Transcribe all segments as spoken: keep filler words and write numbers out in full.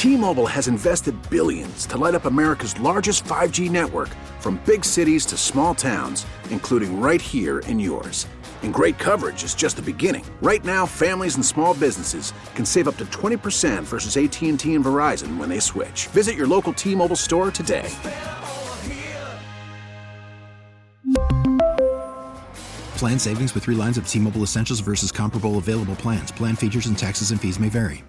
T-Mobile has invested billions to light up America's largest five G network, from big cities to small towns, including right here in yours. And great coverage is just the beginning. Right now, families and small businesses can save up to twenty percent versus A T and T and Verizon when they switch. Visit your local T-Mobile store today. Plan savings with three lines of T-Mobile Essentials versus comparable available plans. Plan features and taxes and fees may vary.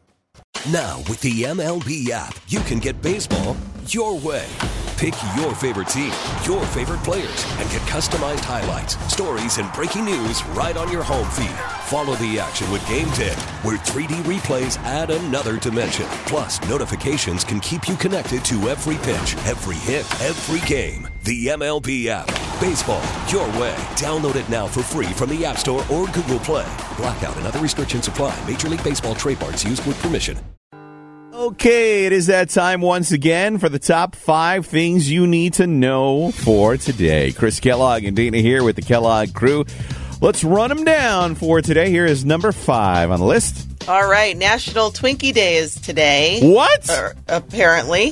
Now, with the M L B app, you can get baseball your way. Pick your favorite team, your favorite players, and get customized highlights, stories, and breaking news right on your home feed. Follow the action with Game Day, where three D replays add another dimension. Plus, notifications can keep you connected to every pitch, every hit, every game. The M L B app. Baseball your way. Download it now for free from the App Store or Google Play. Blackout and other restrictions apply. Major League Baseball trademarks used with permission. Okay, it is that time once again for the top five things you need to know for today. Chris Kellogg and Dana here with the Kellogg crew. Let's run them down for today. Here is number five on the list. All right, National Twinkie Day is today. What? Uh, apparently.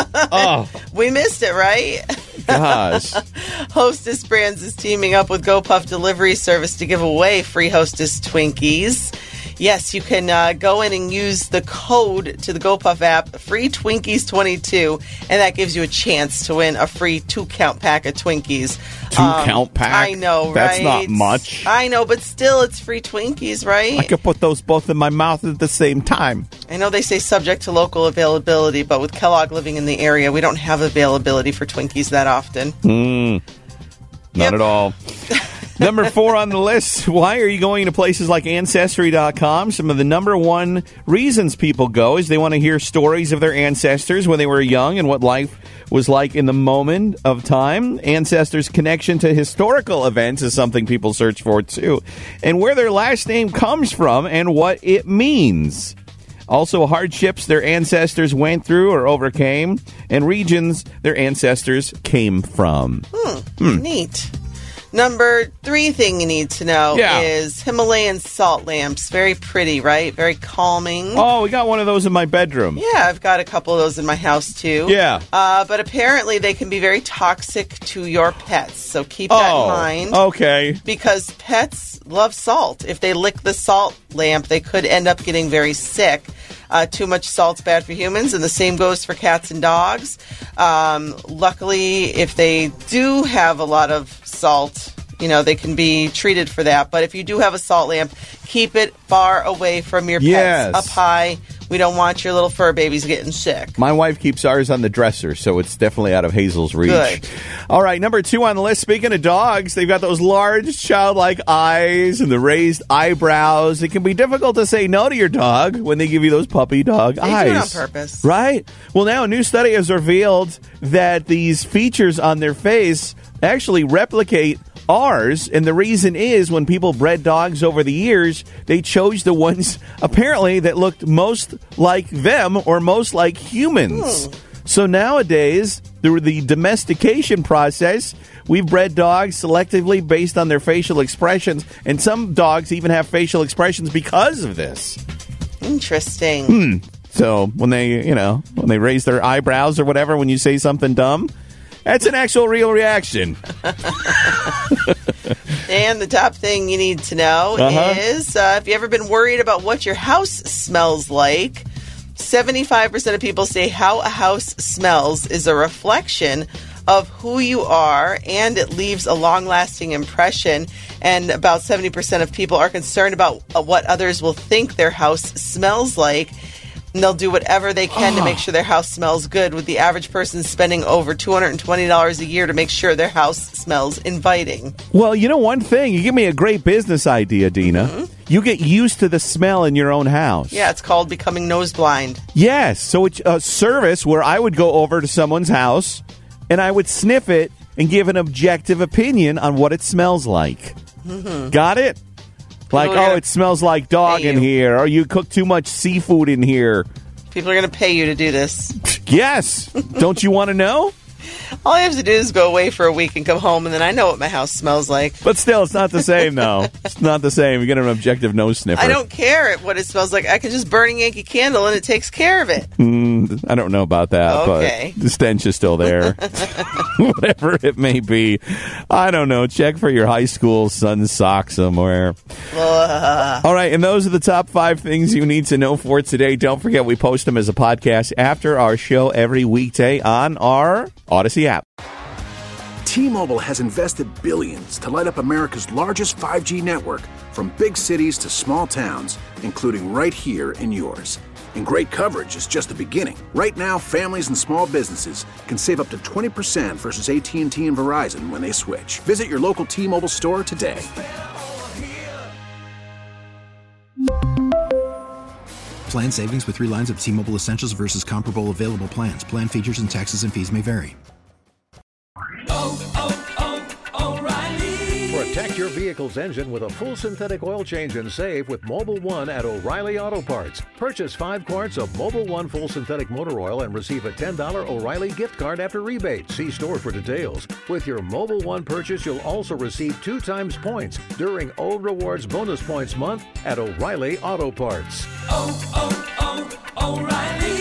Oh. We missed it, right? Gosh. Hostess Brands is teaming up with GoPuff Delivery Service to give away free Hostess Twinkies. Yes, you can uh, go in and use the code to the GoPuff app, free Twinkies twenty-two, and that gives you a chance to win a free two-count pack of Twinkies. Two-count um, pack? I know, That's right? That's not much. I know, but still, it's free Twinkies, right? I could put those both in my mouth at the same time. I know they say subject to local availability, but with Kellogg living in the area, we don't have availability for Twinkies that often. Mm, not yep. at all. Number four on the list, why are you going to places like Ancestry dot com? Some of the number one reasons people go is they want to hear stories of their ancestors when they were young and what life was like in the moment of time. Ancestors' connection to historical events is something people search for, too. And where their last name comes from and what it means. Also, hardships their ancestors went through or overcame, and regions their ancestors came from. Hmm, hmm. Neat. Number three thing you need to know yeah. is Himalayan salt lamps. Very pretty, right? Very calming. Oh, we got one of those in my bedroom. Yeah, I've got a couple of those in my house, too. Yeah. Uh, but apparently they can be very toxic to your pets, so keep that oh, in mind. Okay. Because pets love salt. If they lick the salt lamp, they could end up getting very sick. Uh, too much salt's bad for humans, and the same goes for cats and dogs. Um, luckily, if they do have a lot of salt, you know, they can be treated for that. But if you do have a salt lamp, keep it far away from your pets, yes. up high. We don't want your little fur babies getting sick. My wife keeps ours on the dresser, so it's definitely out of Hazel's reach. Good. All right, number two on the list. Speaking of dogs, they've got those large childlike eyes and the raised eyebrows. It can be difficult to say no to your dog when they give you those puppy dog they eyes. They do it on purpose. Right? Well, now a new study has revealed that these features on their face actually replicate ours, and the reason is when people bred dogs over the years, they chose the ones apparently that looked most like them or most like humans. Hmm. So nowadays, through the domestication process, we've bred dogs selectively based on their facial expressions, and some dogs even have facial expressions because of this. Interesting. Hmm. So when they, you know, when they raise their eyebrows or whatever, when you say something dumb, that's an actual real reaction. And the top thing you need to know uh-huh. is, uh, have you ever been worried about what your house smells like? seventy-five percent of people say how a house smells is a reflection of who you are, and it leaves a long-lasting impression. And about seventy percent of people are concerned about what others will think their house smells like. And they'll do whatever they can oh. to make sure their house smells good, with the average person spending over two hundred twenty dollars a year to make sure their house smells inviting. Well, you know one thing. You give me a great business idea, Dina. Mm-hmm. You get used to the smell in your own house. Yeah, it's called becoming nose blind. Yes. So it's a service where I would go over to someone's house and I would sniff it and give an objective opinion on what it smells like. Mm-hmm. Got it? Like, oh, it smells like dog in here, or you cook too much seafood in here. People are going to pay you to do this. Yes. Don't you want to know? All I have to do is go away for a week and come home, and then I know what my house smells like. But still, it's not the same, though. It's not the same. You get an objective nose sniffer. I don't care what it smells like. I can just burn a Yankee Candle, and it takes care of it. Mm, I don't know about that, okay. But the stench is still there. Whatever it may be. I don't know. Check for your high school son's sock somewhere. Ugh. All right, and those are the top five things you need to know for today. Don't forget, we post them as a podcast after our show every weekday on our Odyssey app. T-Mobile has invested billions to light up America's largest five G network, from big cities to small towns, including right here in yours. And great coverage is just the beginning. Right now, families and small businesses can save up to twenty percent versus A T and T and Verizon when they switch. Visit your local T-Mobile store today. Plan savings with three lines of T-Mobile Essentials versus comparable available plans. Plan features and taxes and fees may vary. Oh, oh, oh, O'Reilly. Protect your vehicle's engine with a full synthetic oil change and save with Mobil one at O'Reilly Auto Parts. Purchase five quarts of Mobil one full synthetic motor oil and receive a ten dollars O'Reilly gift card after rebate. See store for details. With your Mobil one purchase, you'll also receive two times points during O Rewards Bonus Points Month at O'Reilly Auto Parts. Oh, oh, oh, O'Reilly